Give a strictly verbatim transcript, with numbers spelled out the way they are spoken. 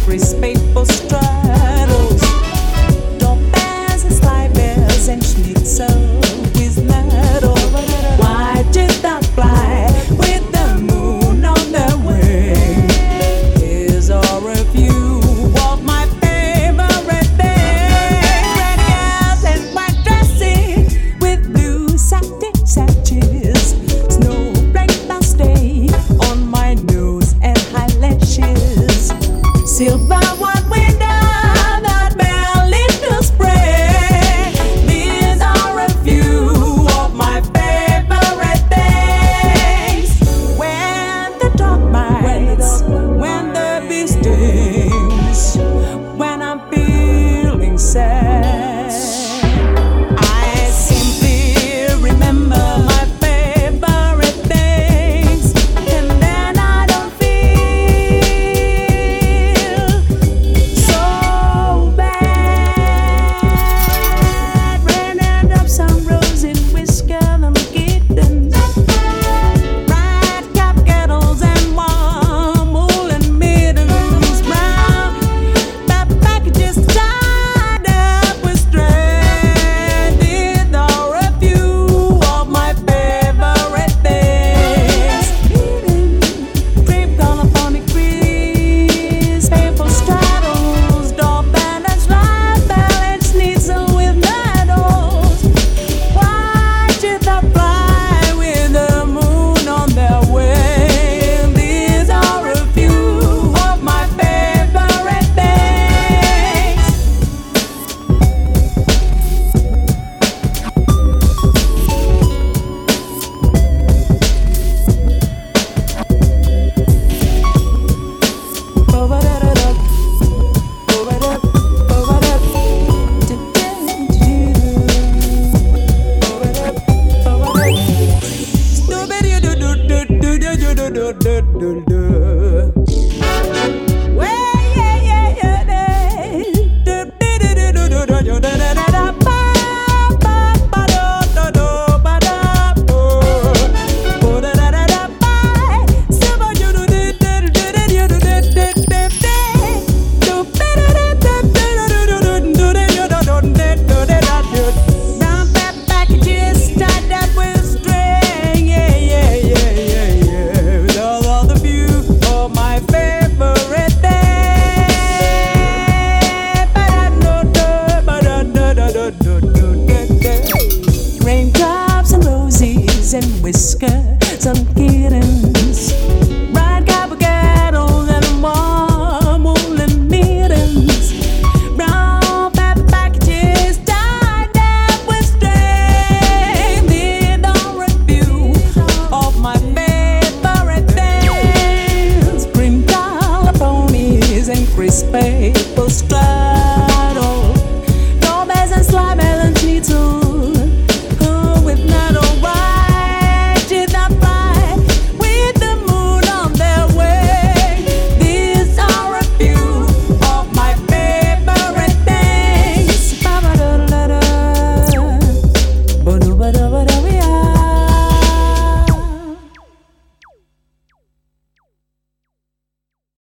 crisp paper straddles, doorbells and slide bells and schnitzel with metal. Why did that fly with the moon on their wing? Here's a review of my favorite things: red girls and white dresses with blue satin sashes, snowflake that stay on my nose and eyelashes, silver one window that barely to spray. These are a few of my favorite things. When the dog bites, when the bee stings, when I'm feeling sad, I simply remember my favorite things, and then I don't feel so bad. Raining up some rosy whisker and kittens, bright cap kettles and warm woolen mittens, brown fat packages tied up with string. These are a few of my favorite things: cream colophonic grease, paper straddles, doorbell and slide bell and schnitzel with medals. Why did they fly with the moon on their wing? These are a few of my favorite things. Over-da-da-da, over-da, over-da, do-do-do-do, over-da, over-da, stupid-do-do-do-do-do-do-do-do-do-do. Well, yeah, yeah, yeah, yeah. Do-do-do-do-do-do-do-do-do-do-do. Ba-ba-ba-do-do-do-ba-da-bo. Bo-da-da-da-da-ba. Brown fat packages tied up with string, yeah, yeah, yeah, yeah, yeah. Those are the few of my favorite things. Ba-da-da-da-ba-da-da-da-da-da-da. Raindrops and roses and whiskers and kittens, bright copper kettles and warm woolen mittens, brown fat packages tied up with string. These are a few of my favorite things: cream color ponies and crisp paper straws,